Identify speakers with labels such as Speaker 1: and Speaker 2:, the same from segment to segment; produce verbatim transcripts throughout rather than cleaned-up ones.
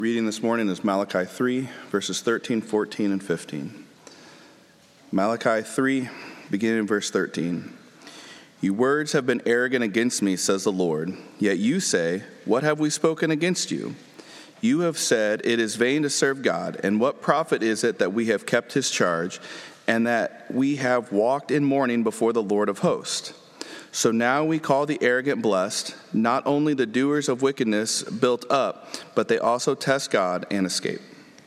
Speaker 1: Reading this morning is Malachi three, verses thirteen, fourteen, and fifteen. Malachi three, beginning in verse thirteen. "Your words have been arrogant against me, says the Lord. Yet you say, what have we spoken against you? You have said, it is vain to serve God, and what profit is it that we have kept his charge, and that we have walked in mourning before the Lord of hosts? So now we call the arrogant blessed, not only the doers of wickedness built up, but they also test God and escape."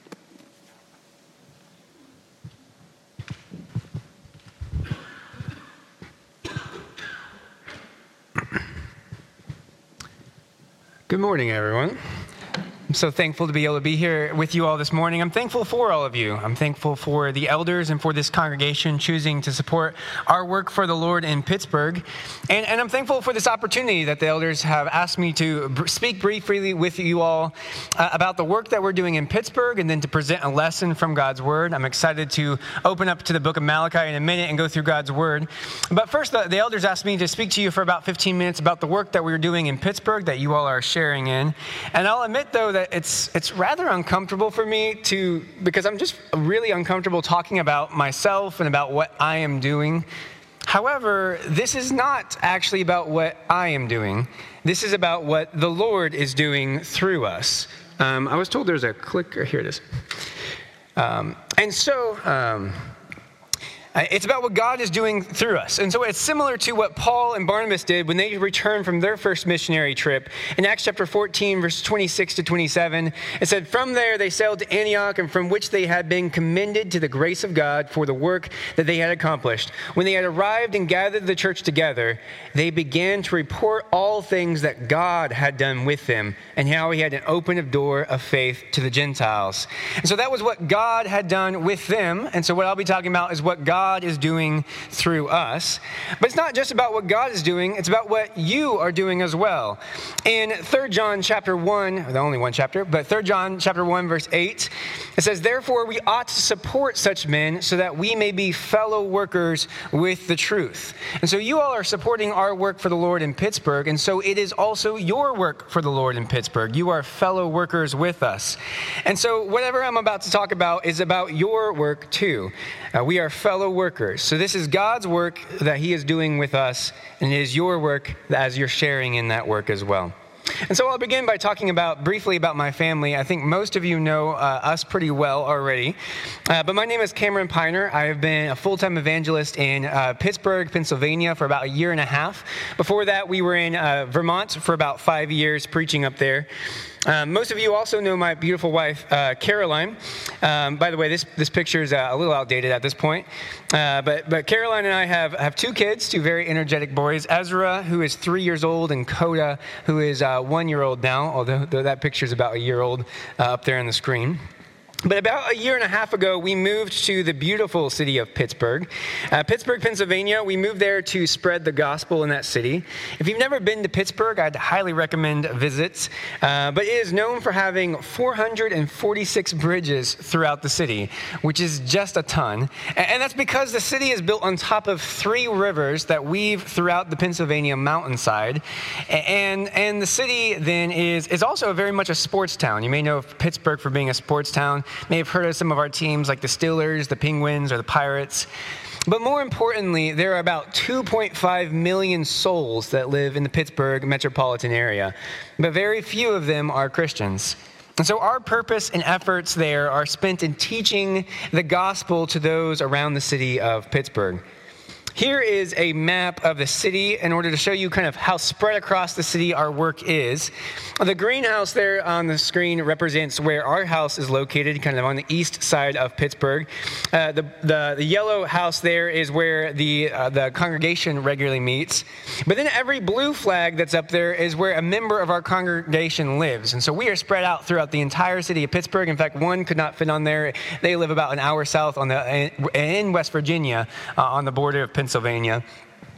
Speaker 2: Good morning, everyone. I'm so thankful to be able to be here with you all this morning. I'm thankful for all of you. I'm thankful for the elders and for this congregation choosing to support our work for the Lord in Pittsburgh. And, and I'm thankful for this opportunity that the elders have asked me to br- speak briefly with you all uh, about the work that we're doing in Pittsburgh and then to present a lesson from God's Word. I'm excited to open up to the book of Malachi in a minute and go through God's Word. But first, the, the elders asked me to speak to you for about fifteen minutes about the work that we're doing in Pittsburgh that you all are sharing in. And I'll admit, though, that it's it's rather uncomfortable for me to, because I'm just really uncomfortable talking about myself and about what I am doing. However, this is not actually about what I am doing. This is about what the Lord is doing through us. Um, I was told there's a clicker. Here it is. Um, and so... Um, It's about what God is doing through us. And so it's similar to what Paul and Barnabas did when they returned from their first missionary trip. In Acts chapter fourteen, verses twenty-six to twenty-seven, it said, "From there they sailed to Antioch, and from which they had been commended to the grace of God for the work that they had accomplished. When they had arrived and gathered the church together, they began to report all things that God had done with them, and how he had opened a door of faith to the Gentiles." And so that was what God had done with them. And so what I'll be talking about is what God God is doing through us. But it's not just about what God is doing, it's about what you are doing as well. In Third John chapter one, the only one chapter, but Third John chapter one, verse eight, it says, "Therefore we ought to support such men so that we may be fellow workers with the truth." And so you all are supporting our work for the Lord in Pittsburgh, and so it is also your work for the Lord in Pittsburgh. You are fellow workers with us. And so whatever I'm about to talk about is about your work too. Uh, we are fellow workers. So this is God's work that he is doing with us, and it is your work as you're sharing in that work as well. And so I'll begin by talking about briefly about my family. I think most of you know uh, us pretty well already. Uh, but my name is Cameron Piner. I have been a full-time evangelist in uh, Pittsburgh, Pennsylvania for about a year and a half. Before that, we were in uh, Vermont for about five years preaching up there. Um, most of you also know my beautiful wife, uh, Caroline. Um, by the way, this this picture is uh, a little outdated at this point. Uh, but but Caroline and I have, have two kids, two very energetic boys. Ezra, who is three years old, and Coda, who is uh, one year old now, although that picture is about a year old uh, up there on the screen. But about a year and a half ago, we moved to the beautiful city of Pittsburgh. Uh, Pittsburgh, Pennsylvania. We moved there to spread the gospel in that city. If you've never been to Pittsburgh, I'd highly recommend visits. Uh, but it is known for having four hundred forty-six bridges throughout the city, which is just a ton. And, and that's because the city is built on top of three rivers that weave throughout the Pennsylvania mountainside. And, and the city then is, is also very much a sports town. You may know of Pittsburgh for being a sports town. May have heard of some of our teams like the Steelers, the Penguins, or the Pirates. But more importantly, there are about two point five million souls that live in the Pittsburgh metropolitan area, but very few of them are Christians. And so our purpose and efforts there are spent in teaching the gospel to those around the city of Pittsburgh. Here is a map of the city in order to show you kind of how spread across the city our work is. The greenhouse there on the screen represents where our house is located, kind of on the east side of Pittsburgh. Uh, the, the the yellow house there is where the uh, the congregation regularly meets. But then every blue flag that's up there is where a member of our congregation lives. And so we are spread out throughout the entire city of Pittsburgh. In fact, one could not fit on there. They live about an hour south on the in West Virginia uh, on the border of Pennsylvania.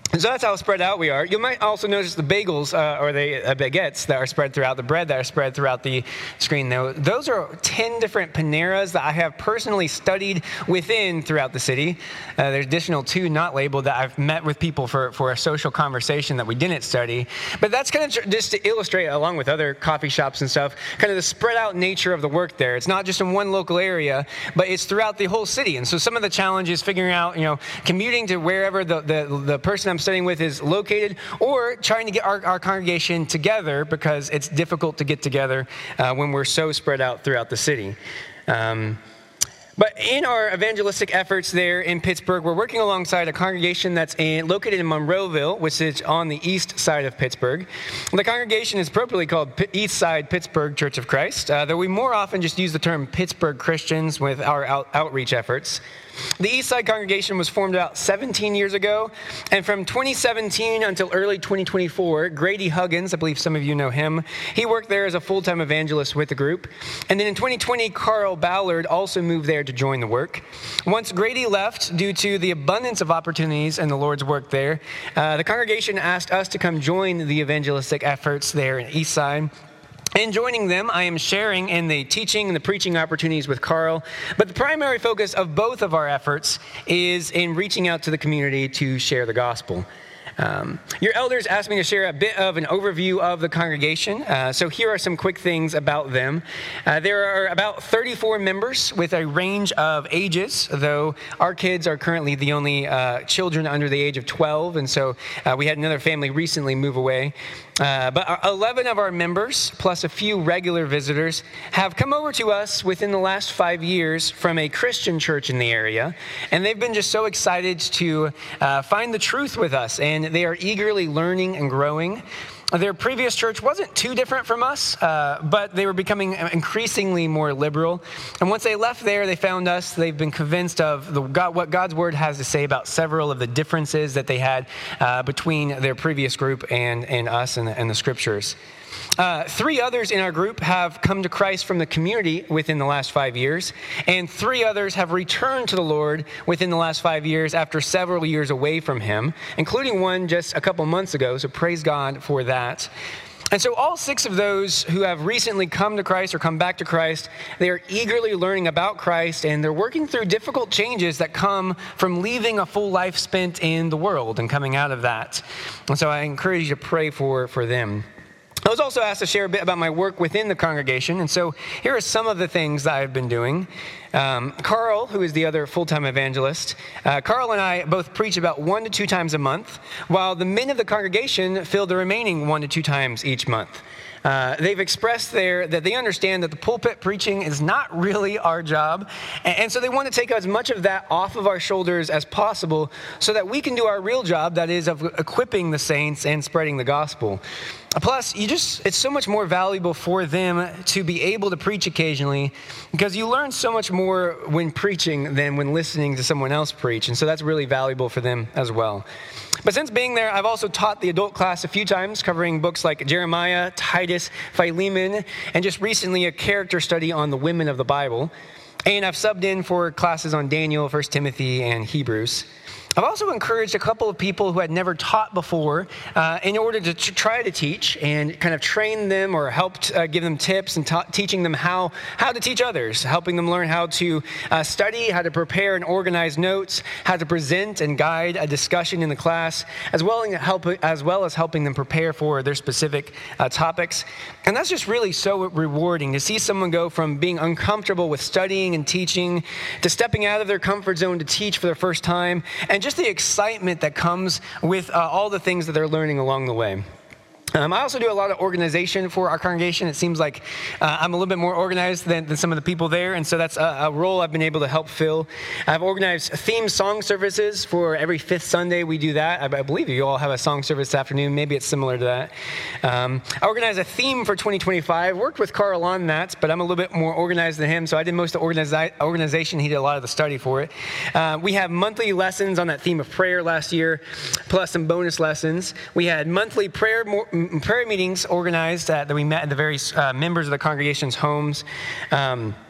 Speaker 2: And so that's how spread out we are. You might also notice the bagels, uh, or the uh, baguettes that are spread throughout the bread that are spread throughout the screen. Though those are ten different Paneras that I have personally studied within throughout the city. Uh, there's additional two not labeled that I've met with people for, for a social conversation that we didn't study. But that's kind of tr- just to illustrate, along with other coffee shops and stuff, kind of the spread out nature of the work there. It's not just in one local area, but it's throughout the whole city. And so some of the challenges figuring out, you know, commuting to wherever the, the, the person I'm studying with is located, or trying to get our, our congregation together, because it's difficult to get together uh, when we're so spread out throughout the city. Um, But in our evangelistic efforts there in Pittsburgh, we're working alongside a congregation that's in, located in Monroeville, which is on the east side of Pittsburgh. The congregation is appropriately called P- East Side Pittsburgh Church of Christ, uh, though we more often just use the term Pittsburgh Christians with our out- outreach efforts. The East Side congregation was formed about seventeen years ago, and from twenty seventeen until early twenty twenty-four, Grady Huggins, I believe some of you know him, he worked there as a full-time evangelist with the group. And then in twenty twenty, Carl Ballard also moved there to join the work. Once Grady left, due to the abundance of opportunities and the Lord's work there, uh, the congregation asked us to come join the evangelistic efforts there in East Side. In joining them, I am sharing in the teaching and the preaching opportunities with Carl, but the primary focus of both of our efforts is in reaching out to the community to share the gospel. Um, your elders asked me to share a bit of an overview of the congregation, uh, so here are some quick things about them. Uh, there are about thirty-four members with a range of ages, though our kids are currently the only uh, children under the age of twelve, and so uh, we had another family recently move away. Uh, but eleven of our members, plus a few regular visitors, have come over to us within the last five years from a Christian church in the area, and they've been just so excited to uh, find the truth with us, and they are eagerly learning and growing. Their previous church wasn't too different from us, uh, but they were becoming increasingly more liberal. And once they left there, they found us. They've been convinced of the, God, what God's word has to say about several of the differences that they had uh, between their previous group and, and us and the, and the scriptures. Uh, three others in our group have come to Christ from the community within the last five years, and three others have returned to the Lord within the last five years after several years away from Him, including one just a couple months ago, so praise God for that. And so all six of those who have recently come to Christ or come back to Christ, they are eagerly learning about Christ, and they're working through difficult changes that come from leaving a full life spent in the world and coming out of that. And so I encourage you to pray for, for them. I was also asked to share a bit about my work within the congregation, and so here are some of the things that I've been doing. Um, Carl, who is the other full-time evangelist, uh, Carl and I both preach about one to two times a month, while the men of the congregation fill the remaining one to two times each month. Uh, they've expressed there that they understand that the pulpit preaching is not really our job, and, and so they want to take as much of that off of our shoulders as possible so that we can do our real job, that is of equipping the saints and spreading the gospel. Plus, you just it's so much more valuable for them to be able to preach occasionally, because you learn so much more when preaching than when listening to someone else preach, and so that's really valuable for them as well. But since being there, I've also taught the adult class a few times, covering books like Jeremiah, Titus, Philemon, and just recently a character study on the women of the Bible. And I've subbed in for classes on Daniel, First Timothy, and Hebrews. I've also encouraged a couple of people who had never taught before uh, in order to t- try to teach and kind of train them or help uh, give them tips and ta- teaching them how, how to teach others, helping them learn how to uh, study, how to prepare and organize notes, how to present and guide a discussion in the class, as well as, help, as, well as helping them prepare for their specific uh, topics. And that's just really so rewarding to see someone go from being uncomfortable with studying and teaching to stepping out of their comfort zone to teach for the first time, and just the excitement that comes with uh, all the things that they're learning along the way. Um, I also do a lot of organization for our congregation. It seems like uh, I'm a little bit more organized than, than some of the people there, and so that's a, a role I've been able to help fill. I've organized theme song services for every fifth Sunday. We do that. I, I believe you all have a song service this afternoon. Maybe it's similar to that. Um, I organized a theme for twenty twenty-five. Worked with Carl on that, but I'm a little bit more organized than him, so I did most of the organizi- organization. He did a lot of the study for it. Uh, we have monthly lessons on that theme of prayer last year, plus some bonus lessons. We had monthly prayer more, prayer meetings organized uh, that we met at the various uh, members of the congregation's homes. Um,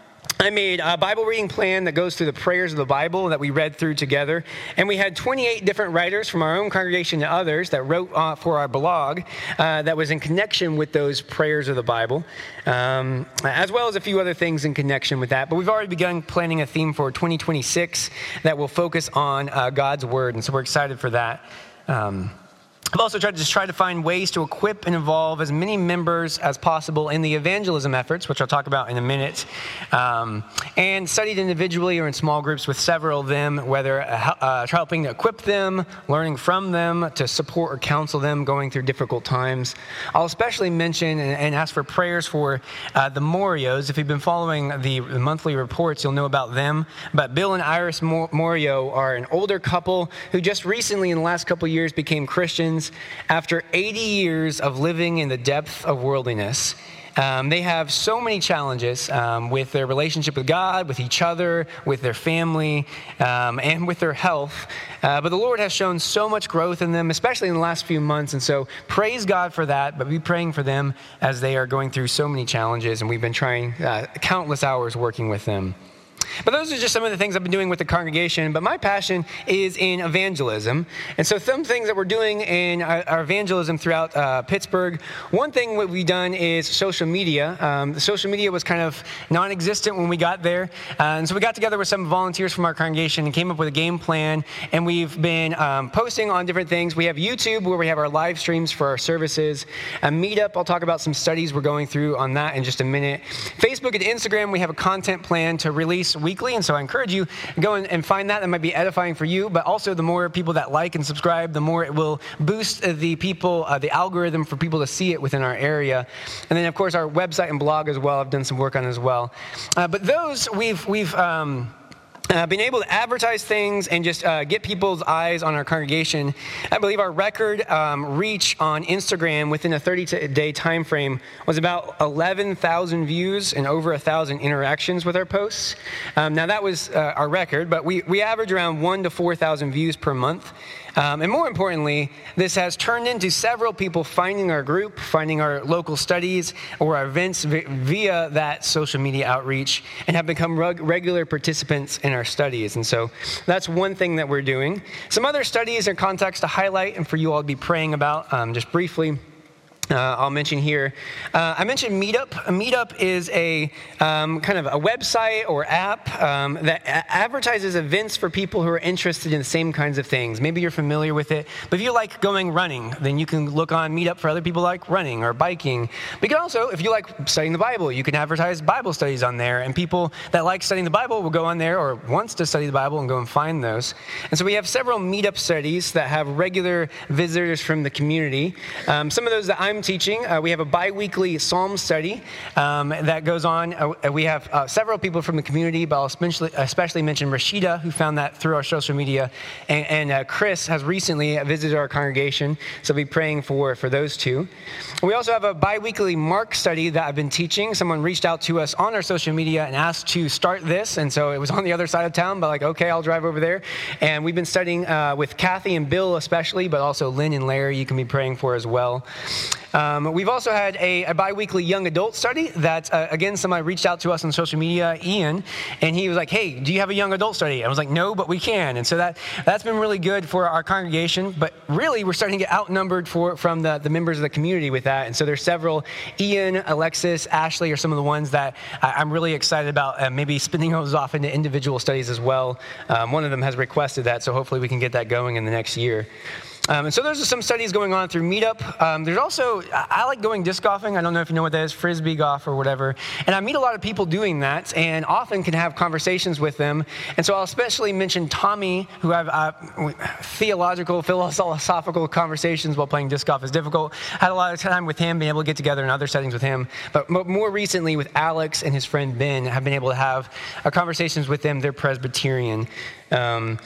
Speaker 2: I made a Bible reading plan that goes through the prayers of the Bible that we read through together. And we had twenty-eight different writers from our own congregation and others that wrote uh, for our blog uh, that was in connection with those prayers of the Bible, um, as well as a few other things in connection with that. But we've already begun planning a theme for twenty twenty-six that will focus on uh, God's Word. And so we're excited for that. Um, I've also tried to just try to find ways to equip and involve as many members as possible in the evangelism efforts, which I'll talk about in a minute, um, and studied individually or in small groups with several of them, whether uh, helping to equip them, learning from them, to support or counsel them going through difficult times. I'll especially mention and, and ask for prayers for uh, the Morios. If you've been following the, the monthly reports, you'll know about them. But Bill and Iris Morio are an older couple who just recently in the last couple years became Christians after eighty years of living in the depth of worldliness. Um, they have so many challenges um, with their relationship with God, with each other, with their family, um, and with their health. Uh, but the Lord has shown so much growth in them, especially in the last few months. And so praise God for that, but be praying for them as they are going through so many challenges. And we've been trying uh, countless hours working with them. But those are just some of the things I've been doing with the congregation. But my passion is in evangelism. And so some things that we're doing in our, our evangelism throughout uh, Pittsburgh, one thing what we've done is social media. Um, the social media was kind of non-existent when we got there. Uh, and so we got together with some volunteers from our congregation and came up with a game plan. And we've been um, posting on different things. We have YouTube where we have our live streams for our services. A Meetup, I'll talk about some studies we're going through on that in just a minute. Facebook and Instagram, we have a content plan to release weekly, and so I encourage you to go and find that. That might be edifying for you, but also the more people that like and subscribe, the more it will boost the people, uh, the algorithm for people to see it within our area. And then, of course, our website and blog as well, I've done some work on as well. Uh, but those we've we've um, Uh, being able to advertise things and just uh, get people's eyes on our congregation. I believe our record um, reach on Instagram within a thirty-day time frame was about eleven thousand views and over one thousand interactions with our posts. Um, now, that was uh, our record, but we, we average around one to four thousand views per month. Um, and more importantly, this has turned into several people finding our group, finding our local studies or our events via that social media outreach, and have become reg- regular participants in our studies. And so that's one thing that we're doing. Some other studies or contexts to highlight and for you all to be praying about, um, just briefly. Uh, I'll mention here. Uh, I mentioned Meetup. A Meetup is a um, kind of a website or app um, that a- advertises events for people who are interested in the same kinds of things. Maybe you're familiar with it, but if you like going running, then you can look on Meetup for other people like running or biking. But you can also, if you like studying the Bible, you can advertise Bible studies on there, and people that like studying the Bible will go on there or wants to study the Bible and go and find those. And so we have several Meetup studies that have regular visitors from the community. Um, some of those that I'm teaching. Uh, we have a bi-weekly Psalm study um, that goes on. Uh, we have uh, several people from the community, but I'll especially, especially mention Rashida, who found that through our social media, and, and uh, Chris has recently visited our congregation, so I'll be praying for, for those two. We also have a bi-weekly Mark study that I've been teaching. Someone reached out to us on our social media and asked to start this, and so it was on the other side of town, but like, okay, I'll drive over there. And we've been studying uh, with Kathy and Bill especially, but also Lynn and Larry you can be praying for as well. Um, we've also had a, a bi-weekly young adult study that, uh, again, somebody reached out to us on social media, Ian, and he was like, hey, do you have a young adult study? I was like, no, but we can. And so that, that's been really good for our congregation, but really we're starting to get outnumbered for, from the, the members of the community with that. And so there's several, Ian, Alexis, Ashley are some of the ones that I, I'm really excited about, uh, maybe spinning those off into individual studies as well. Um, one of them has requested that, so hopefully we can get that going in the next year. Um, and so those are some studies going on through Meetup. Um, there's also, I, I like going disc golfing. I don't know if you know what that is, frisbee golf or whatever. And I meet a lot of people doing that and often can have conversations with them. And so I'll especially mention Tommy, who I've uh, theological, philosophical conversations while playing disc golf is difficult. Had a lot of time with him, being able to get together in other settings with him. But more recently with Alex and his friend Ben, have been able to have uh, conversations with them. They're Presbyterian. Um,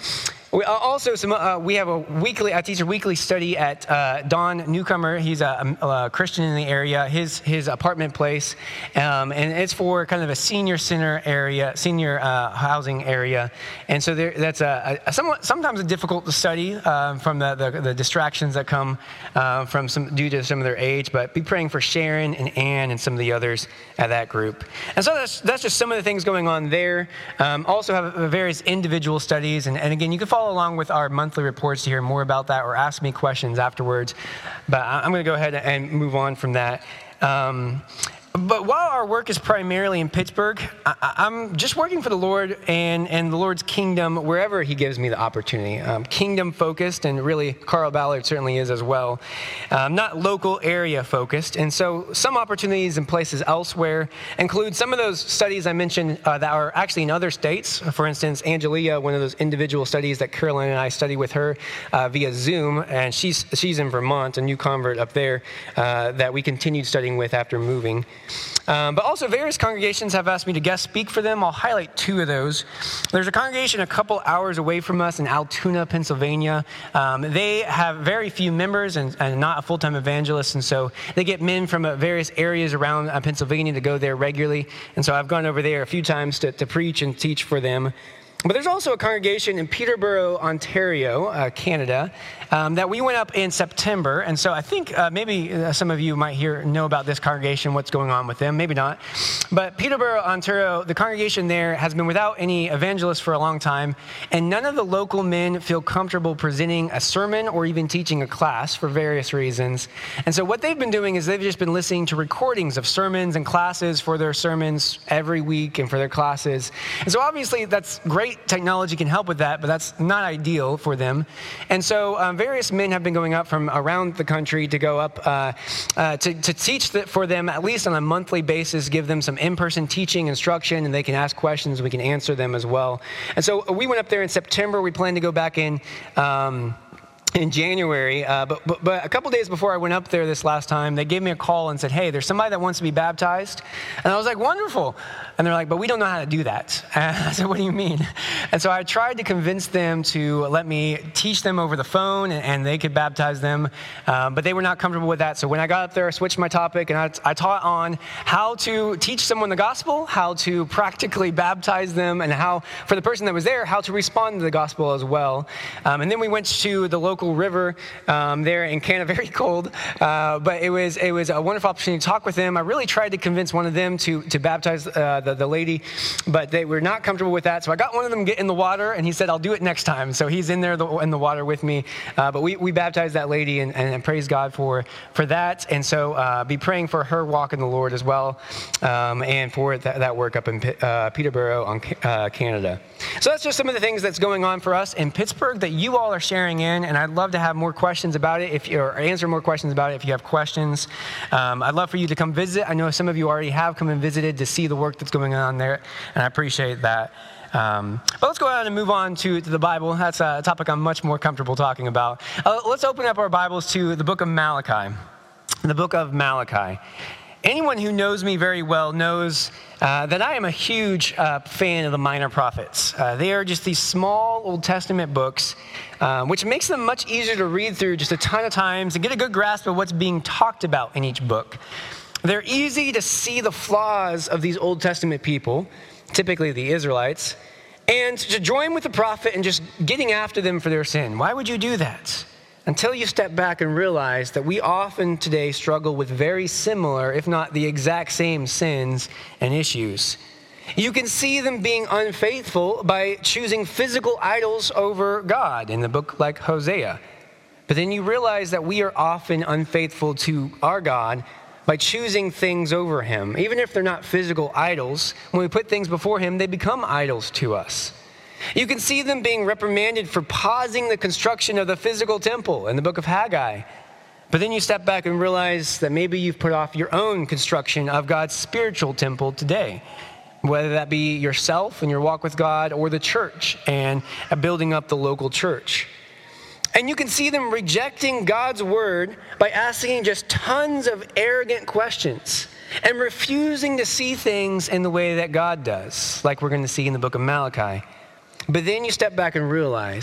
Speaker 2: We also some uh, we have a weekly I teach a weekly study at uh, Don Newcomer. He's a, a, a Christian in the area. His his apartment place, um, and it's for kind of a senior center area, senior uh, housing area. And so there, that's a, a somewhat sometimes a difficult to study uh, from the, the the distractions that come uh, from some due to some of their age. But be praying for Sharon and Ann and some of the others at that group. And so that's that's just some of the things going on there. Um, also have various individual studies, and, and again you can follow along with our monthly reports to hear more about that or ask me questions afterwards. But I'm going to go ahead and move on from that. Um, But while our work is primarily in Pittsburgh, I, I'm just working for the Lord and, and the Lord's kingdom wherever he gives me the opportunity. Um, kingdom focused, and really Carl Ballard certainly is as well. Um, not local area focused. And so some opportunities in places elsewhere include some of those studies I mentioned uh, that are actually in other states. For instance, Angelia, one of those individual studies that Caroline and I study with her uh, via Zoom, and she's, she's in Vermont, a new convert up there uh, that we continued studying with after moving. Um, but also various congregations have asked me to guest speak for them. I'll highlight two of those. There's a congregation a couple hours away from us in Altoona, Pennsylvania. Um, they have very few members and, and not a full-time evangelist, and so they get men from uh, various areas around uh, Pennsylvania to go there regularly. And so I've gone over there a few times to, to preach and teach for them. But there's also a congregation in Peterborough, Ontario, uh, Canada, um, that we went up in September. And so I think uh, maybe uh, some of you might hear know about this congregation, what's going on with them, maybe not. But Peterborough, Ontario, the congregation there has been without any evangelists for a long time, and none of the local men feel comfortable presenting a sermon or even teaching a class for various reasons. And so what they've been doing is they've just been listening to recordings of sermons and classes for their sermons every week and for their classes. And so obviously that's great. Technology can help with that, but that's not ideal for them. And so um, various men have been going up from around the country to go up uh, uh, to, to teach the, for them at least on a monthly basis, give them some in-person teaching instruction, and they can ask questions. We can answer them as well. And so we went up there in September. We plan to go back in um, in January, uh, but, but but a couple days before I went up there this last time, they gave me a call and said, hey, there's somebody that wants to be baptized. And I was like, wonderful. And they're like, but we don't know how to do that. And I said, what do you mean? And so I tried to convince them to let me teach them over the phone, and, and they could baptize them, uh, but they were not comfortable with that. So when I got up there, I switched my topic, and I, I taught on how to teach someone the gospel, how to practically baptize them, and how, for the person that was there, how to respond to the gospel as well. Um, and then we went to the local river um, there in Canada, very cold, uh, but it was it was a wonderful opportunity to talk with them. I really tried to convince one of them to to baptize uh, the, the lady, but they were not comfortable with that. So I got one of them to get in the water, and he said, I'll do it next time. So he's in there the, in the water with me, uh, but we, we baptized that lady, and, and praise God for, for that. And so uh, be praying for her walk in the Lord as well, um, and for that, that work up in uh, Peterborough, on, uh, Canada. So that's just some of the things that's going on for us in Pittsburgh that you all are sharing in, and I'd love to have more questions about it, if you, or answer more questions about it if you have questions. Um, I'd love for you to come visit. I know some of you already have come and visited to see the work that's going on there, and I appreciate that. Um, but let's go ahead and move on to, to the Bible. That's a topic I'm much more comfortable talking about. Uh, let's open up our Bibles to the book of Malachi. The book of Malachi. Anyone who knows me very well knows uh, that I am a huge uh, fan of the minor prophets. Uh, they are just these small Old Testament books, uh, which makes them much easier to read through just a ton of times and get a good grasp of what's being talked about in each book. They're easy to see the flaws of these Old Testament people, typically the Israelites, and to join with the prophet and just getting after them for their sin. Why would you do that? Until you step back and realize that we often today struggle with very similar, if not the exact same sins and issues. You can see them being unfaithful by choosing physical idols over God in the book like Hosea. But then you realize that we are often unfaithful to our God by choosing things over him. Even if they're not physical idols, when we put things before him, they become idols to us. You can see them being reprimanded for pausing the construction of the physical temple in the book of Haggai. But then you step back and realize that maybe you've put off your own construction of God's spiritual temple today, whether that be yourself and your walk with God, or the church and building up the local church. And you can see them rejecting God's word by asking just tons of arrogant questions and refusing to see things in the way that God does, like we're going to see in the book of Malachi. But then you step back and realize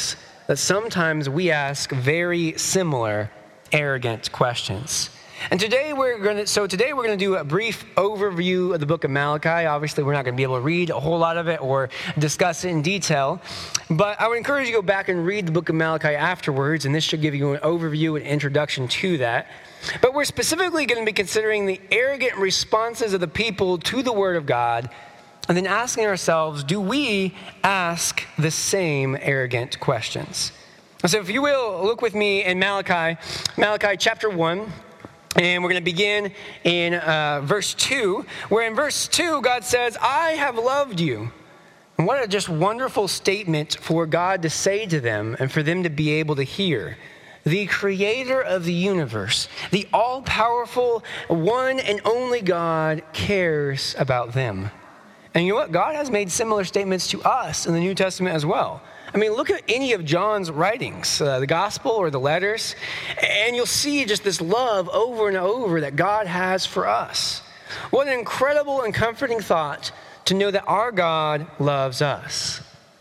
Speaker 2: that sometimes we ask very similar, arrogant questions. And today we're going to, so today we're going to do a brief overview of the book of Malachi. Obviously, we're not going to be able to read a whole lot of it or discuss it in detail, but I would encourage you to go back and read the book of Malachi afterwards, and this should give you an overview and introduction to that. But we're specifically going to be considering the arrogant responses of the people to the word of God, and then asking ourselves, do we ask the same arrogant questions? So if you will, look with me in Malachi, Malachi chapter one. And we're going to begin in uh, verse two, where in verse two, God says, I have loved you. And what a just wonderful statement for God to say to them and for them to be able to hear. The creator of the universe, the all-powerful, one and only God cares about them. And you know what? God has made similar statements to us in the New Testament as well. I mean, look at any of John's writings, uh, the gospel or the letters, and you'll see just this love over and over that God has for us. What an incredible and comforting thought to know that our God loves us.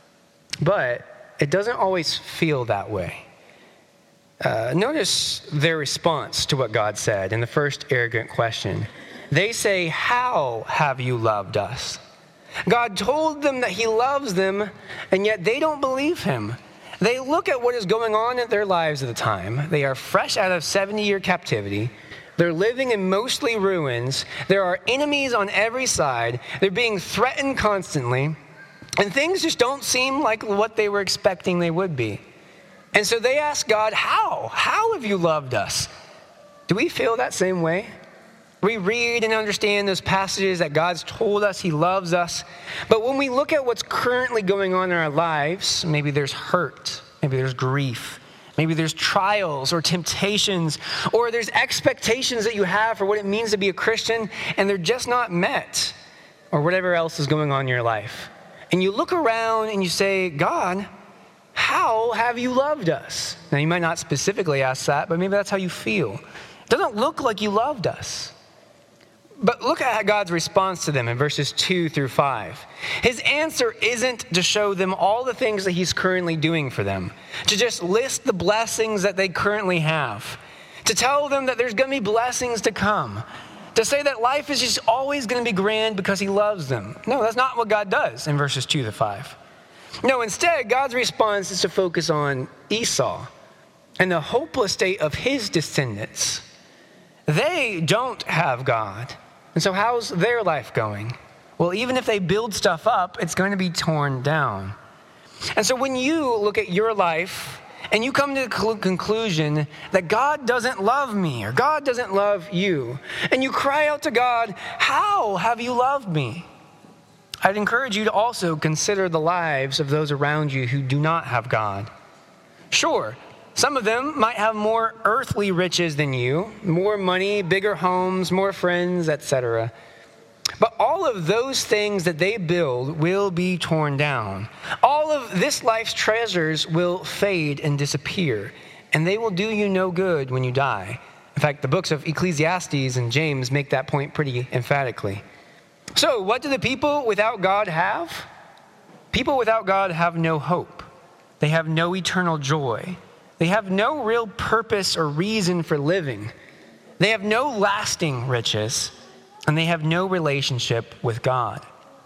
Speaker 2: But it doesn't always feel that way. Uh, notice their response to what God said in the first arrogant question. They say, how have you loved us? God told them that he loves them, and yet they don't believe him. They look at what is going on in their lives at the time. They are fresh out of seventy-year captivity. They're living in mostly ruins. There are enemies on every side. They're being threatened constantly. And things just don't seem like what they were expecting they would be. And so they ask God, how? How have you loved us? Do we feel that same way? We read and understand those passages that God's told us he loves us. But when we look at what's currently going on in our lives, maybe there's hurt, maybe there's grief, maybe there's trials or temptations, or there's expectations that you have for what it means to be a Christian, and they're just not met, or whatever else is going on in your life. And you look around and you say, God, how have you loved us? Now, you might not specifically ask that, but maybe that's how you feel. It doesn't look like you loved us. But look at God's response to them in verses two through five. His answer isn't to show them all the things that he's currently doing for them, to just list the blessings that they currently have, to tell them that there's going to be blessings to come, to say that life is just always going to be grand because he loves them. No, that's not what God does in verses two to five. No, instead, God's response is to focus on Esau and the hopeless state of his descendants. They don't have God. And so how's their life going? Well, even if they build stuff up, it's going to be torn down. And so when you look at your life and you come to the conclusion that God doesn't love me or God doesn't love you, and you cry out to God, how have you loved me? I'd encourage you to also consider the lives of those around you who do not have God. Sure, some of them might have more earthly riches than you, more money, bigger homes, more friends, et cetera. But all of those things that they build will be torn down. All of this life's treasures will fade and disappear, and they will do you no good when you die. In fact, the books of Ecclesiastes and James make that point pretty emphatically. So, what do the people without God have? People without God have no hope. They have no eternal joy. They have no real purpose or reason for living. They have no lasting riches, and they have no relationship with God.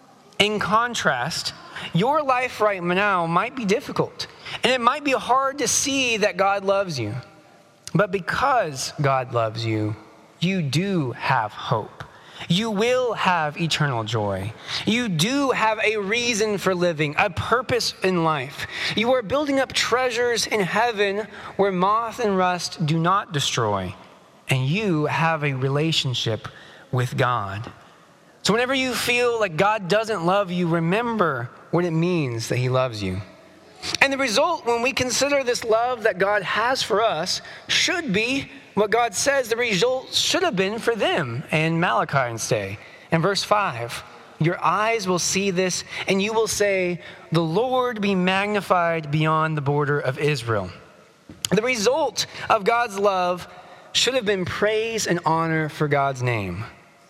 Speaker 2: In contrast, your life right now might be difficult, and it might be hard to see that God loves you. But because God loves you, you do have hope. You will have eternal joy. You do have a reason for living, a purpose in life. You are building up treasures in heaven where moth and rust do not destroy. And you have a relationship with God. So whenever you feel like God doesn't love you, remember what it means that he loves you. And the result, when we consider this love that God has for us, should be what God says the result should have been for them in Malachi's day. In verse five, your eyes will see this, and you will say, the Lord be magnified beyond the border of Israel. The result of God's love should have been praise and honor for God's name.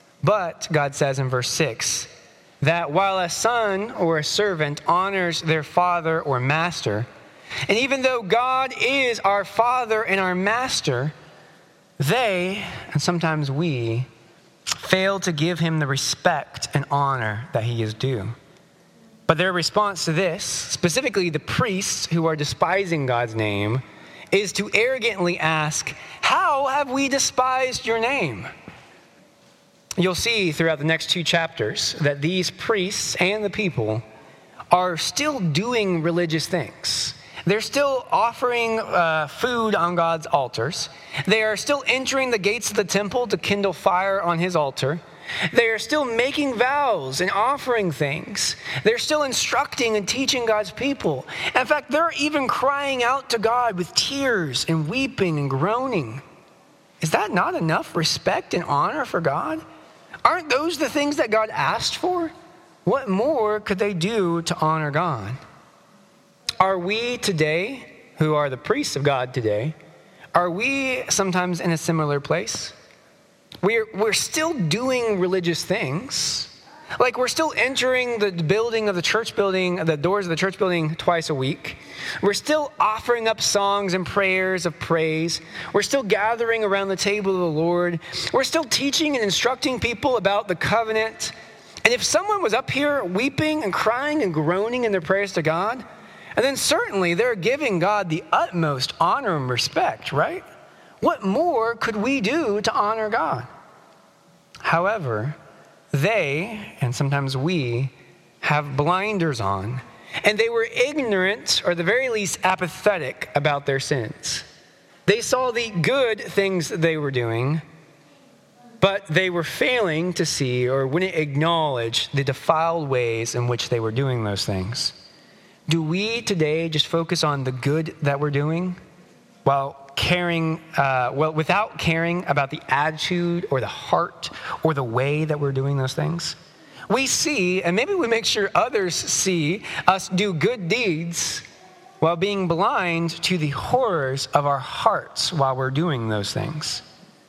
Speaker 2: But God says in verse six, that while a son or a servant honors their father or master, And even though God is our Father and our Master, they, and sometimes we, fail to give him the respect and honor that he is due. But their response to this, specifically the priests who are despising God's name, is to arrogantly ask, "How have we despised your name?" You'll see throughout the next two chapters that these priests and the people are still doing religious things. They're still offering uh, food on God's altars. They are still entering the gates of the temple to kindle fire on his altar. They are still making vows and offering things. They're still instructing and teaching God's people. In fact, they're even crying out to God with tears and weeping and groaning. Is that not enough respect and honor for God? Aren't those the things that God asked for? What more could they do to honor God? Are we today, who are the priests of God today, are we sometimes in a similar place? We're, we're still doing religious things. Like we're still entering the building of the church building, the doors of the church building twice a week. We're still offering up songs and prayers of praise. We're still gathering around the table of the Lord. We're still teaching and instructing people about the covenant. And if someone was up here weeping and crying and groaning in their prayers to God, and then certainly they're giving God the utmost honor and respect, right? What more could we do to honor God? However, they, and sometimes we, have blinders on, and they were ignorant, or at the very least apathetic, about their sins. They saw the good things that they were doing, but they were failing to see or wouldn't acknowledge the defiled ways in which they were doing those things. Do we today just focus on the good that we're doing while caring, uh, well, without caring about the attitude or the heart or the way that we're doing those things? We see, and maybe we make sure others see us do good deeds while being blind to the horrors of our hearts while we're doing those things.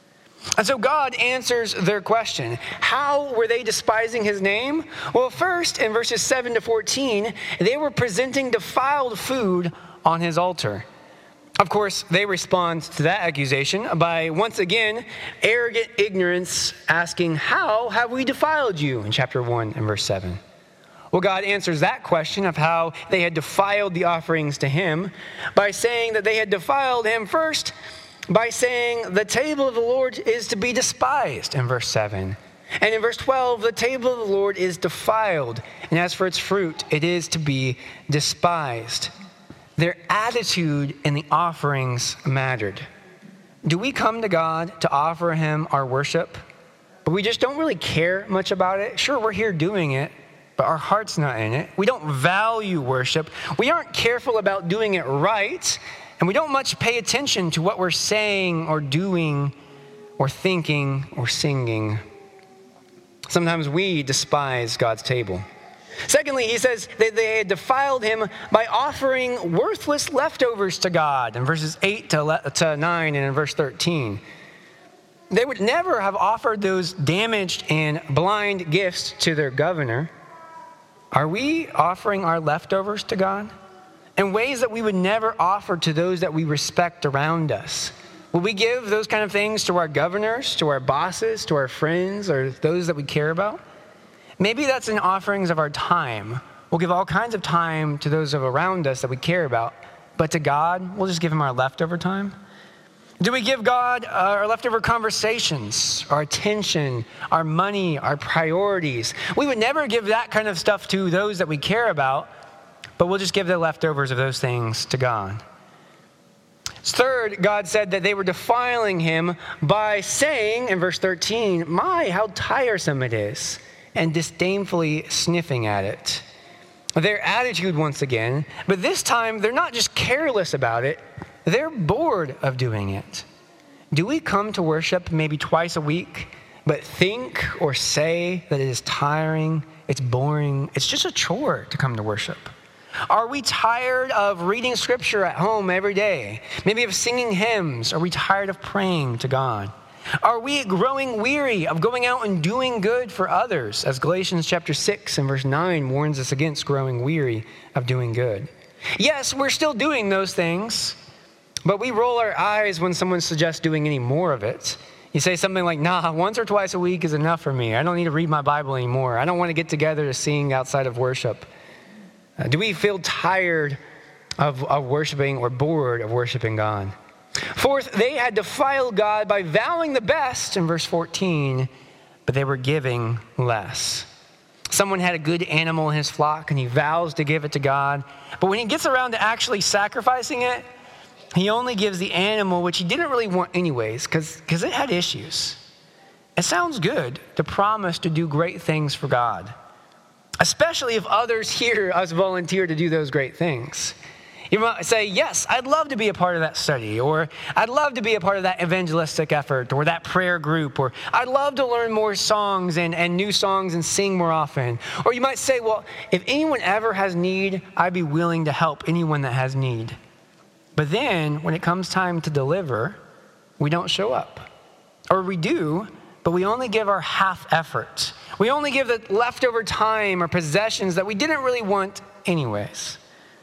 Speaker 2: And so God answers their question. How were they despising his name? Well, first, in verses seven to fourteen, they were presenting defiled food on his altar. Of course, they respond to that accusation by, once again, arrogant ignorance, asking, "How have we defiled you?" in chapter one and verse seven. Well, God answers that question of how they had defiled the offerings to him by saying that they had defiled him first by saying the table of the Lord is to be despised in verse seven. And in verse twelve, the table of the Lord is defiled, and as for its fruit, it is to be despised. Their attitude in the offerings mattered. Do we come to God to offer him our worship, but we just don't really care much about it? Sure, we're here doing it, but our heart's not in it. We don't value worship. We aren't careful about doing it right, and we don't much pay attention to what we're saying or doing or thinking or singing. Sometimes we despise God's table. Secondly, he says that they had defiled him by offering worthless leftovers to God in verses eight to nine and in verse thirteen. They would never have offered those damaged and blind gifts to their governor. Are we offering our leftovers to God in ways that we would never offer to those that we respect around us? Will we give those kind of things to our governors, to our bosses, to our friends, or those that we care about? Maybe that's in offerings of our time. We'll give all kinds of time to those of around us that we care about, but to God, we'll just give him our leftover time. Do we give God our leftover conversations, our attention, our money, our priorities? We would never give that kind of stuff to those that we care about, but we'll just give the leftovers of those things to God. Third, God said that they were defiling him by saying in verse thirteen, "My, how tiresome it is," and disdainfully sniffing at it. Their attitude once again, but this time they're not just careless about it, they're bored of doing it. Do we come to worship maybe twice a week, but think or say that it is tiring, it's boring, it's just a chore to come to worship? Are we tired of reading scripture at home every day? Maybe of singing hymns? Are we tired of praying to God? Are we growing weary of going out and doing good for others, as Galatians chapter six and verse nine warns us against growing weary of doing good? Yes, we're still doing those things, but we roll our eyes when someone suggests doing any more of it. You say something like, nah, once or twice a week is enough for me. I don't need to read my Bible anymore. I don't want to get together to sing outside of worship. Uh, do we feel tired of, of worshiping or bored of worshiping God? Fourth, they had defiled God by vowing the best in verse fourteen, but they were giving less. Someone had a good animal in his flock and he vows to give it to God, but when he gets around to actually sacrificing it, he only gives the animal, which he didn't really want anyways, because because it had issues. It sounds good to promise to do great things for God, especially if others hear us volunteer to do those great things. You might say, yes, I'd love to be a part of that study, or I'd love to be a part of that evangelistic effort, or that prayer group, or I'd love to learn more songs and, and new songs and sing more often. Or you might say, well, if anyone ever has need, I'd be willing to help anyone that has need. But then when it comes time to deliver, we don't show up. Or we do, but we only give our half effort. We only give the leftover time or possessions that we didn't really want anyways.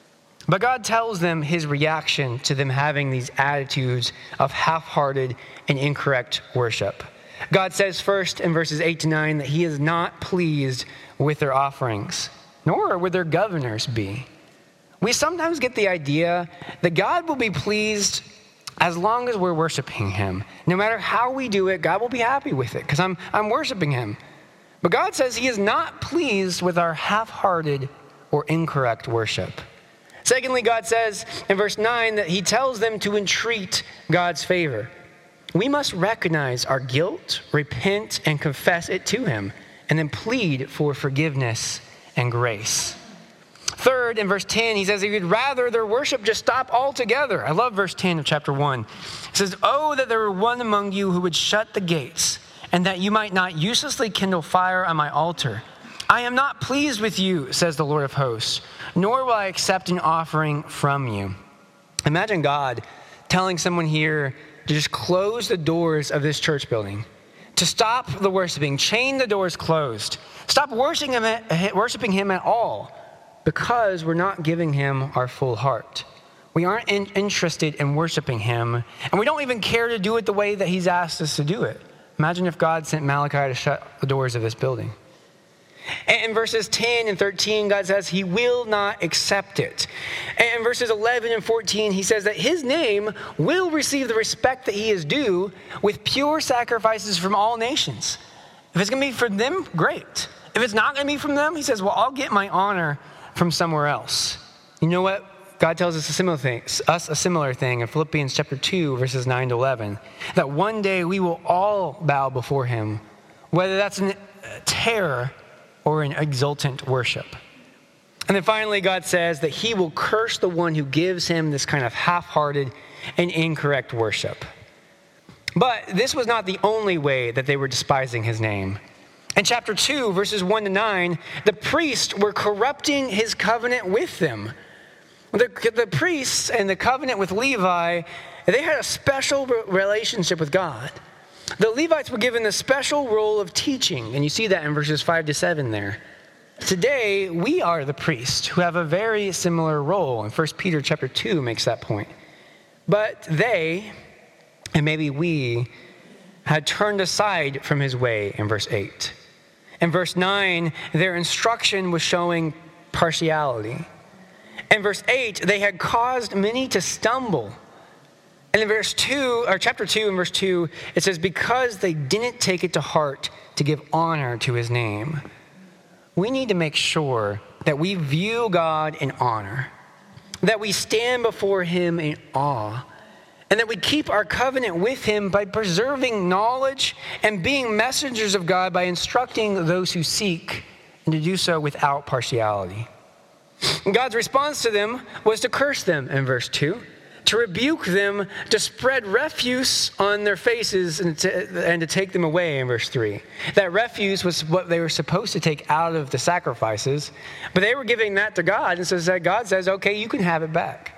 Speaker 2: But God tells them his reaction to them having these attitudes of half-hearted and incorrect worship. God says first in verses eight to nine that he is not pleased with their offerings, nor would their governors be. We sometimes get the idea that God will be pleased as long as we're worshiping him. No matter how we do it, God will be happy with it because I'm, I'm worshiping him. But God says he is not pleased with our half-hearted or incorrect worship. Secondly, God says in verse nine that he tells them to entreat God's favor. We must recognize our guilt, repent, and confess it to him, and then plead for forgiveness and grace. Third, in verse ten, he says he would rather their worship just stop altogether. I love verse ten of chapter one. It says, oh, that there were one among you who would shut the gates, and that you might not uselessly kindle fire on my altar. I am not pleased with you, says the Lord of hosts, nor will I accept an offering from you. Imagine God telling someone here to just close the doors of this church building, to stop the worshiping, chain the doors closed, stop worshiping him at, worshiping him at all, because we're not giving him our full heart. We aren't in, interested in worshiping him, and we don't even care to do it the way that he's asked us to do it. Imagine if God sent Malachi to shut the doors of this building. And in verses ten and thirteen, God says he will not accept it. And in verses eleven and fourteen, he says that his name will receive the respect that he is due with pure sacrifices from all nations. If it's going to be from them, great. If it's not going to be from them, he says, well, I'll get my honor from somewhere else. You know what? God tells us a similar thing, us a similar thing in Philippians chapter two, verses nine to eleven, that one day we will all bow before him, whether that's in terror or an exultant worship. And then finally, God says that he will curse the one who gives him this kind of half-hearted and incorrect worship. But this was not the only way that they were despising his name. In chapter two, verses one to nine, the priests were corrupting his covenant with them. The, the priests and the covenant with Levi, they had a special relationship with God. The Levites were given the special role of teaching, and you see that in verses five to seven there. Today, we are the priests who have a very similar role, and First Peter chapter two makes that point. But they, and maybe we, had turned aside from his way in verse eight. In verse nine, their instruction was showing partiality. In verse eight, they had caused many to stumble. And in verse two, or chapter two and verse two, it says, because they didn't take it to heart to give honor to his name. We need to make sure that we view God in honor, that we stand before him in awe, and that we keep our covenant with him by preserving knowledge and being messengers of God by instructing those who seek, and to do so without partiality. And God's response to them was to curse them in verse two, to rebuke them, to spread refuse on their faces, and to, and to take them away in verse three. That refuse was what they were supposed to take out of the sacrifices, but they were giving that to God, and so God says, okay, you can have it back.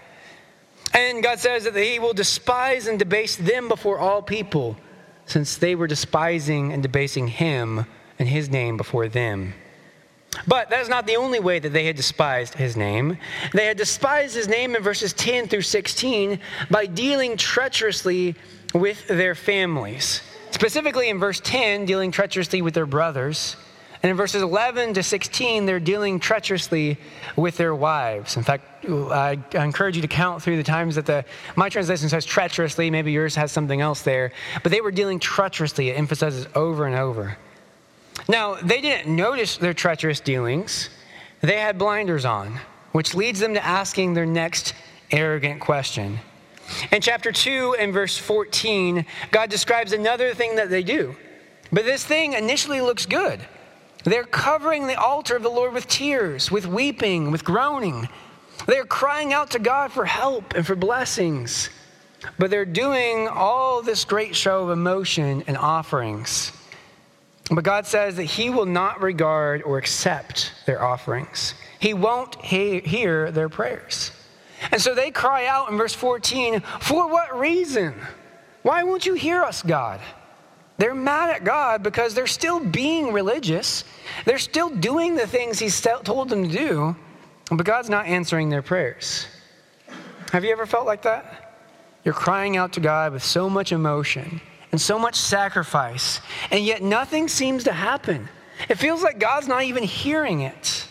Speaker 2: And God says that he will despise and debase them before all people, since they were despising and debasing him and his name before them. But that is not the only way that they had despised his name. They had despised his name in verses ten through sixteen by dealing treacherously with their families. Specifically in verse ten, dealing treacherously with their brothers. And in verses eleven to sixteen, they're dealing treacherously with their wives. In fact, I encourage you to count through the times that the my translation says treacherously. Maybe yours has something else there. But they were dealing treacherously. It emphasizes over and over. Now, they didn't notice their treacherous dealings. They had blinders on, which leads them to asking their next arrogant question. In chapter two and verse fourteen, God describes another thing that they do. But this thing initially looks good. They're covering the altar of the Lord with tears, with weeping, with groaning. They're crying out to God for help and for blessings. But they're doing all this great show of emotion and offerings. But God says that he will not regard or accept their offerings. He won't he- hear their prayers. And so they cry out in verse fourteen, "For what reason? Why won't you hear us, God?" They're mad at God because they're still being religious. They're still doing the things he's told them to do, but God's not answering their prayers. Have you ever felt like that? You're crying out to God with so much emotion and so much sacrifice, and yet nothing seems to happen. It feels like God's not even hearing it.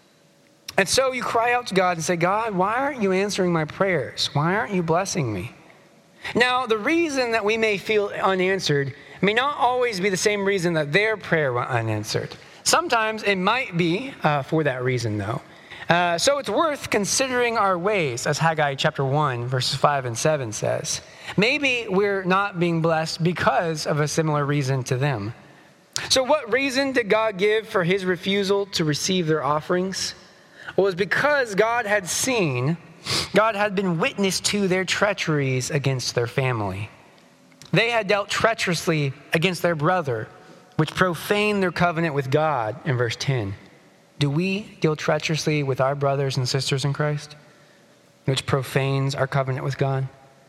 Speaker 2: And so you cry out to God and say, "God, why aren't you answering my prayers? Why aren't you blessing me?" Now, the reason that we may feel unanswered may not always be the same reason that their prayer went unanswered. Sometimes it might be uh, for that reason, though. Uh, so it's worth considering our ways, as Haggai chapter one, verses five and seven says. Maybe we're not being blessed because of a similar reason to them. So what reason did God give for his refusal to receive their offerings? Well, it was because God had seen, God had been witness to their treacheries against their family. They had dealt treacherously against their brother, which profaned their covenant with God in verse ten. Do we deal treacherously with our brothers and sisters in Christ, which profanes our covenant with God?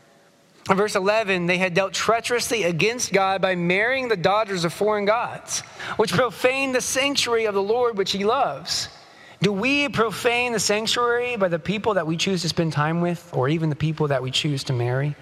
Speaker 2: In verse eleven, they had dealt treacherously against God by marrying the daughters of foreign gods, which profaned the sanctuary of the Lord, which he loves. Do we profane the sanctuary by the people that we choose to spend time with, or even the people that we choose to marry?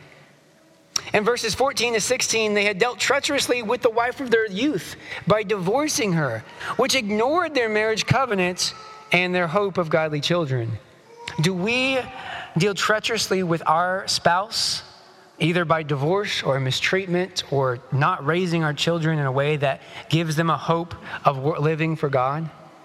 Speaker 2: In verses fourteen to sixteen, they had dealt treacherously with the wife of their youth by divorcing her, which ignored their marriage covenant and their hope of godly children. Do we deal treacherously with our spouse, either by divorce or mistreatment or not raising our children in a way that gives them a hope of living for God?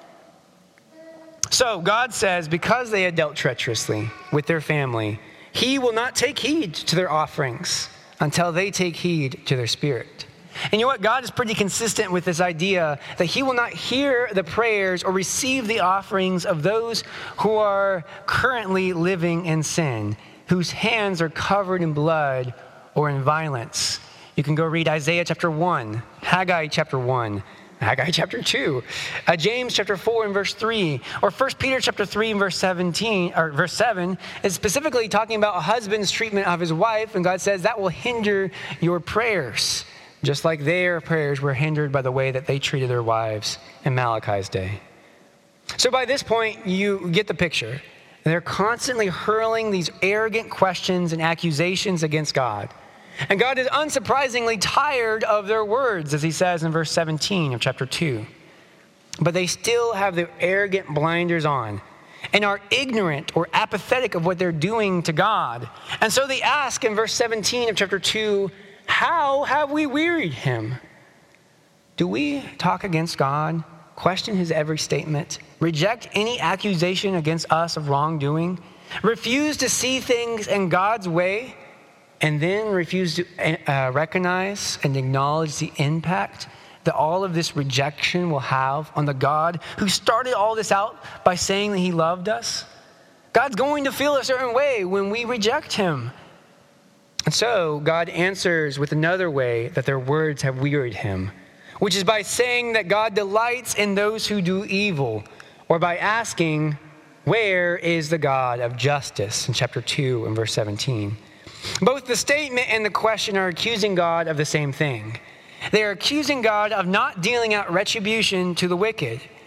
Speaker 2: So God says, because they had dealt treacherously with their family, he will not take heed to their offerings until they take heed to their spirit. And you know what? God is pretty consistent with this idea that he will not hear the prayers or receive the offerings of those who are currently living in sin, whose hands are covered in blood or in violence. You can go read Isaiah chapter one, Haggai chapter one, Haggai chapter two, uh, James chapter four and verse three, or First Peter chapter three and verse seventeen, or verse seven, is specifically talking about a husband's treatment of his wife, and God says that will hinder your prayers, just like their prayers were hindered by the way that they treated their wives in Malachi's day. So by this point, you get the picture. They're constantly hurling these arrogant questions and accusations against God. And God is unsurprisingly tired of their words, as he says in verse seventeen of chapter two. But they still have their arrogant blinders on and are ignorant or apathetic of what they're doing to God. And so they ask in verse seventeen of chapter two, how have we wearied him? Do we talk against God, question his every statement, reject any accusation against us of wrongdoing, refuse to see things in God's way, and then refuse to uh, recognize and acknowledge the impact that all of this rejection will have on the God who started all this out by saying that he loved us? God's going to feel a certain way when we reject him. And so God answers with another way that their words have wearied him, which is by saying that God delights in those who do evil, or by asking, where is the God of justice, in chapter two and verse seventeen. Both the statement and the question are accusing God of the same thing. They are accusing God of not dealing out retribution to the wicked.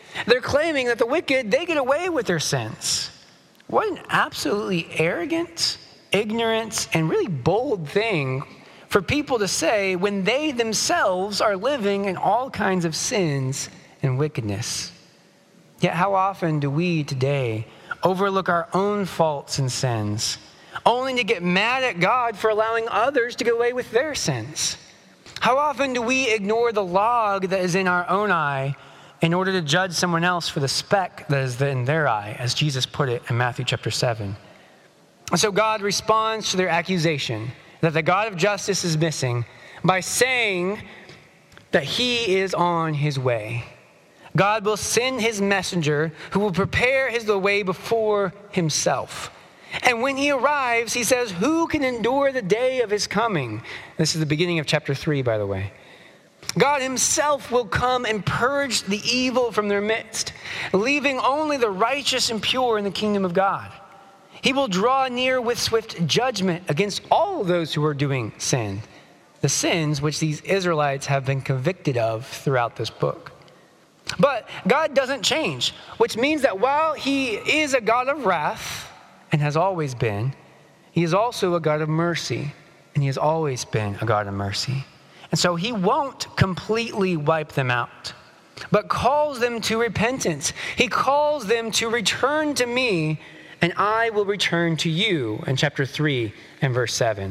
Speaker 2: They're claiming that the wicked, they get away with their sins. What an absolutely arrogant, ignorant, and really bold thing for people to say when they themselves are living in all kinds of sins and wickedness. Yet how often do we today overlook our own faults and sins, only to get mad at God for allowing others to get away with their sins? How often do we ignore the log that is in our own eye in order to judge someone else for the speck that is in their eye, as Jesus put it in Matthew chapter seven? And so God responds to their accusation that the God of justice is missing by saying that he is on his way. God will send his messenger who will prepare his the way before himself. And when he arrives, he says, who can endure the day of his coming? This is the beginning of chapter three, by the way. God himself will come and purge the evil from their midst, leaving only the righteous and pure in the kingdom of God. He will draw near with swift judgment against all of those who are doing sin, the sins which these Israelites have been convicted of throughout this book. But God doesn't change, which means that while he is a God of wrath, and has always been, he is also a God of mercy, and he has always been a God of mercy. And so he won't completely wipe them out, but calls them to repentance. He calls them to return to me, and I will return to you, in chapter three and verse seven.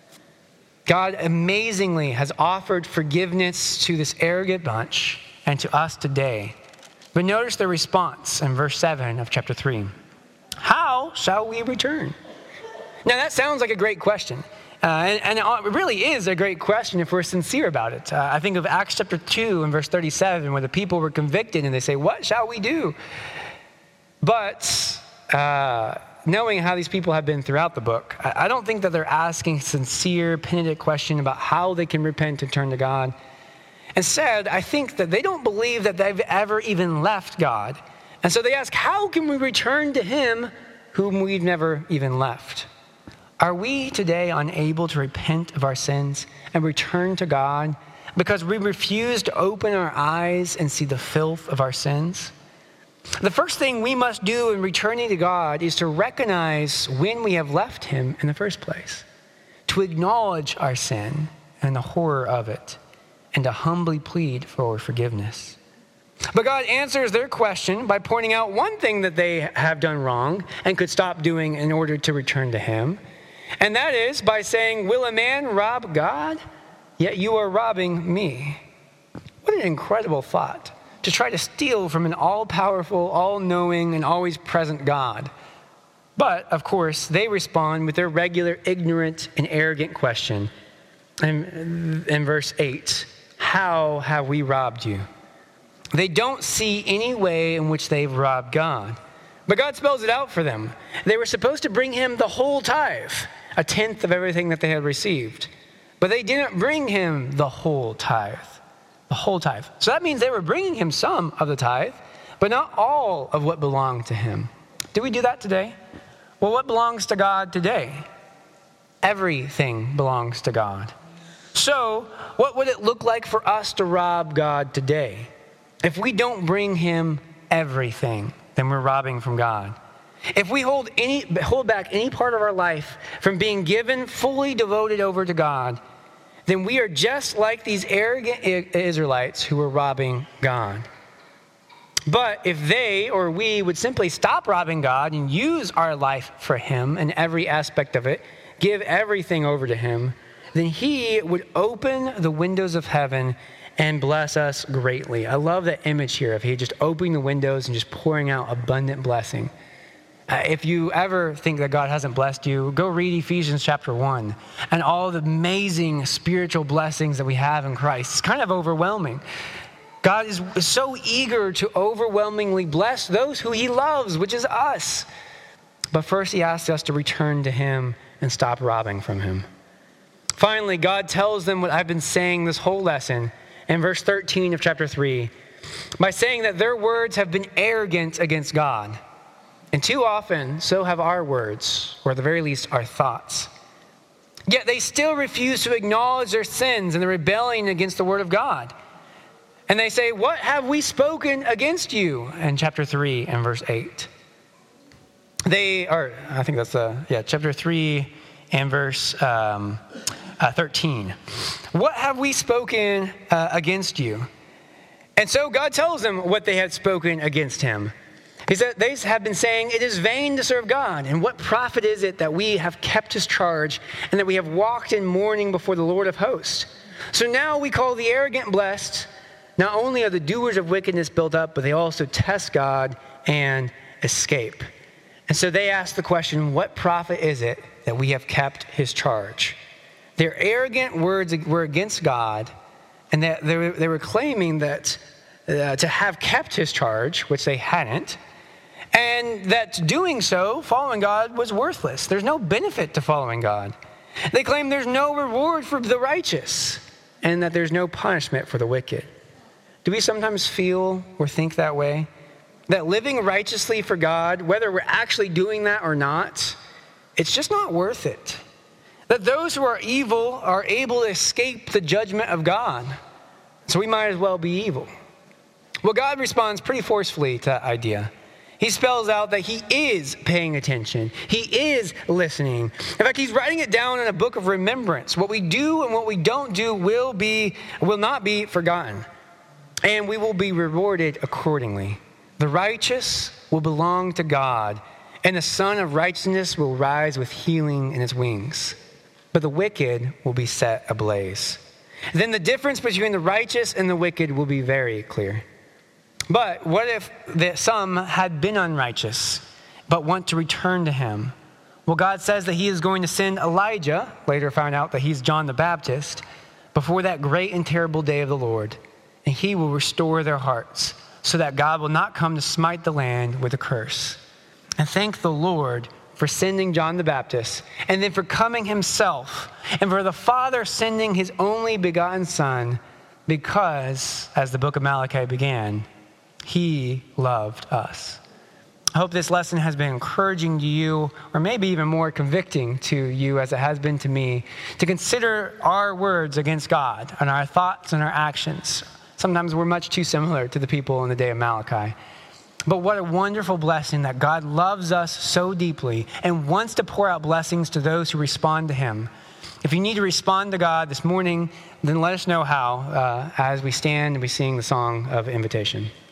Speaker 2: God amazingly has offered forgiveness to this arrogant bunch and to us today. But notice the response in verse seven of chapter three. How shall we return? Now that sounds like a great question. Uh, and, and it really is a great question if we're sincere about it. Uh, I think of Acts chapter two and verse thirty-seven, where the people were convicted and they say, what shall we do? But uh, knowing how these people have been throughout the book, I, I don't think that they're asking a sincere, penitent question about how they can repent and turn to God. Instead, I think that they don't believe that they've ever even left God. And so they ask, how can we return to him whom we've never even left? Are we today unable to repent of our sins and return to God because we refuse to open our eyes and see the filth of our sins? The first thing we must do in returning to God is to recognize when we have left him in the first place, to acknowledge our sin and the horror of it, and to humbly plead for forgiveness. But God answers their question by pointing out one thing that they have done wrong and could stop doing in order to return to him. And that is by saying, will a man rob God? Yet you are robbing me. What an incredible thought, to try to steal from an all-powerful, all-knowing, and always present God. But, of course, they respond with their regular ignorant and arrogant question. In, in verse eight, how have we robbed you? They don't see any way in which they've robbed God. But God spells it out for them. They were supposed to bring him the whole tithe, a tenth of everything that they had received. But they didn't bring him the whole tithe, the whole tithe. So that means they were bringing him some of the tithe, but not all of what belonged to him. Do we do that today? Well, what belongs to God today? Everything belongs to God. So what would it look like for us to rob God today? If we don't bring him everything, then we're robbing from God. If we hold any hold back any part of our life from being given fully devoted over to God, then we are just like these arrogant Israelites who were robbing God. But if they or we would simply stop robbing God and use our life for him and every aspect of it, give everything over to him, then he would open the windows of heaven and bless us greatly. I love that image here of he just opening the windows and just pouring out abundant blessing. Uh, if you ever think that God hasn't blessed you, go read Ephesians chapter one and all the amazing spiritual blessings that we have in Christ. It's kind of overwhelming. God is so eager to overwhelmingly bless those who he loves, which is us. But first he asks us to return to him and stop robbing from him. Finally, God tells them what I've been saying this whole lesson in verse thirteen of chapter three, by saying that their words have been arrogant against God. And too often, so have our words, or at the very least, our thoughts. Yet they still refuse to acknowledge their sins and the rebellion against the word of God. And they say, what have we spoken against you? In chapter three and verse eight. They are, I think that's, uh, yeah, chapter three and verse um, uh, thirteen. What have we spoken uh, against you? And so God tells them what they had spoken against him. He said, they have been saying, it is vain to serve God. And what profit is it that we have kept his charge and that we have walked in mourning before the Lord of hosts? So now we call the arrogant blessed. Not only are the doers of wickedness built up, but they also test God and escape. And so they ask the question, what profit is it that we have kept his charge? Their arrogant words were against God, and that they were, they were claiming that uh, to have kept his charge, which they hadn't, and that doing so, following God, was worthless. There's no benefit to following God. They claim there's no reward for the righteous, and that there's no punishment for the wicked. Do we sometimes feel or think that way? That living righteously for God, whether we're actually doing that or not, it's just not worth it. That those who are evil are able to escape the judgment of God. So we might as well be evil. Well, God responds pretty forcefully to that idea. He spells out that he is paying attention. He is listening. In fact, he's writing it down in a book of remembrance. What we do and what we don't do will be, will not be forgotten. And we will be rewarded accordingly. The righteous will belong to God, and the Son of Righteousness will rise with healing in its wings. But the wicked will be set ablaze. Then the difference between the righteous and the wicked will be very clear. But what if the, some had been unrighteous, but want to return to him? Well, God says that he is going to send Elijah, later found out that he's John the Baptist, before that great and terrible day of the Lord. And he will restore their hearts, so that God will not come to smite the land with a curse. And thank the Lord for sending John the Baptist, and then for coming himself, and for the Father sending his only begotten Son, because, as the book of Malachi began, he loved us. I hope this lesson has been encouraging to you, or maybe even more convicting to you as it has been to me, to consider our words against God and our thoughts and our actions. Sometimes we're much too similar to the people in the day of Malachi. But what a wonderful blessing that God loves us so deeply and wants to pour out blessings to those who respond to him. If you need to respond to God this morning, then let us know how uh, as we stand and we sing the song of invitation.